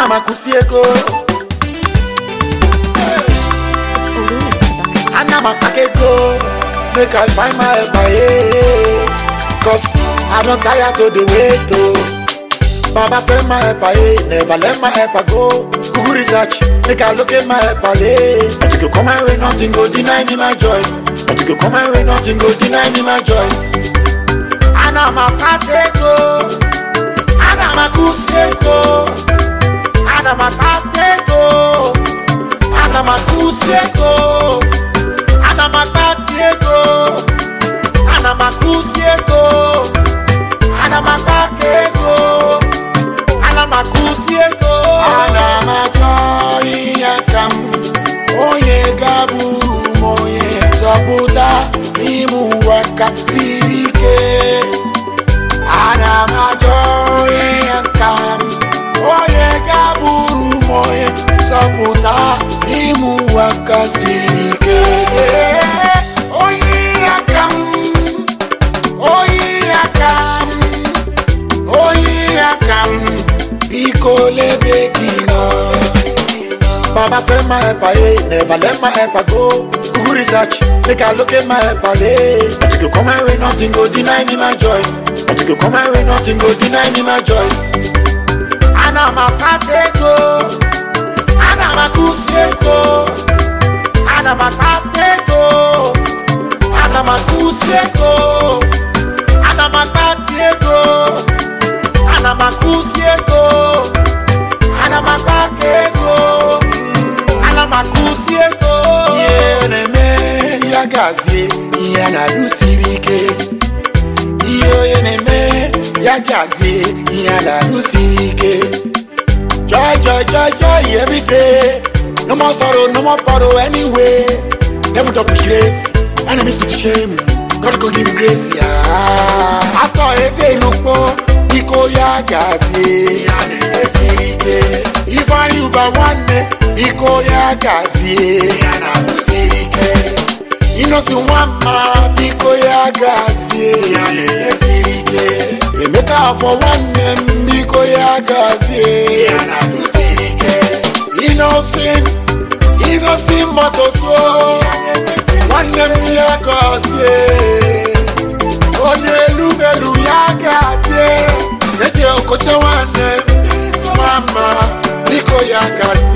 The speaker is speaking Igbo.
Ana makusieko Ana makakeko make I find my helper, cause I don't tire to the wait oh. Baba send my helper, never let my helper go. Google research, make I look at my helper. But you go come my way, nothing go deny me my joy. But you go come my way, nothing go deny me my joy. Ana makakeko Ana makusieko Ana makakeko Ana makusieko Ana makatieko Ana makusieko Ana makakeko Ana makusieko Ana makoyakam Oye gaburu moye Sabuda imu wakatirike Ana makoyakam Oye gaburu moye Sabuda imu wakatirike Bikole bekino Baba send my helper, never let my helper go. Google research, make I look at my helper. But you go come my way, nothing go deny me my joy. But you go come my way, nothing go deny me my joy. Ana makateko Ana makusieko Ana makateko Ana makusieko Ana makatieko Ana makusieko Ana makakeko Ana makusieko Yeneme yagazi Yana lusirike Yeneme yagazi Yana lusirike Joy, joy, joy, joy every day. No more sorrow, no more borrow anyway. Never talk with grace, enemies to shame. God go give me grace, yeah. After every no more Iko yagazi Yana lusirike If I you by one day Iko yagazi Yana lusirike Inosi wama Iko yagazi Yana lusirike Emeka for one name Iko yagazi Yana lusirike Innocent motoswo one name yagazi Onelu melu yagazi Nete okoche one name Mama Iko yagazi